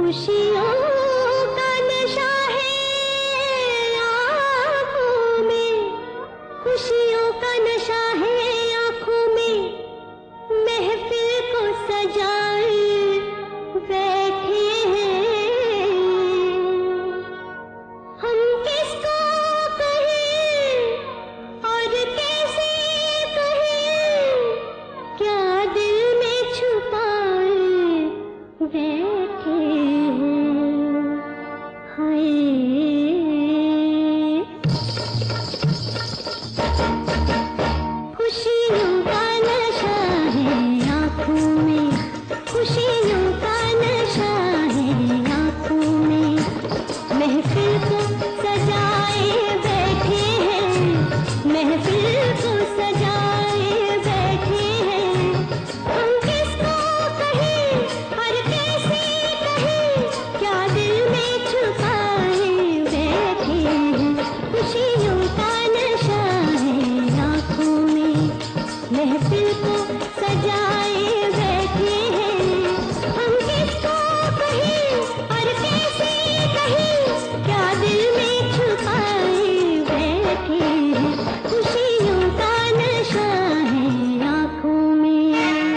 खुशियों का नशा है आँखों में, खुशियों का नशा है आँखों में, महफिल को सजाए बैठे हैं। हम किसको कहें और कैसे कहें, क्या दिल में छुपाए बैठे हैं। हाय खुशियों का नशा है आँखों में, खुशियों का नशा है आँखों में, महफिल को सजाए बैठे हैं, महफिल को सजाए बैठे हैं। हम किसको कहें और कैसे कहें, क्या दिल में छुपाए बैठे हैं। खुशियों का नशा है आँखों में, महफिल को सजाए बैठे हैं। हम किसको कहें और कैसे कहें, क्या दिल में छुपाए बैठे हैं। खुशियों का नशा है आँखों में।